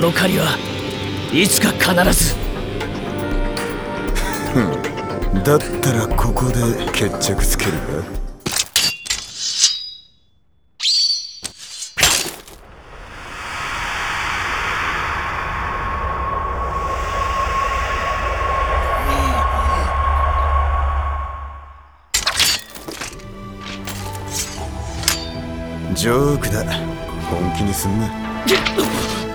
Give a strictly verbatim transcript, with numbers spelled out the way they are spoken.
ドカリはいつか必ず。 だったらここで決着つけるか。ジョークだ。本気にすんな。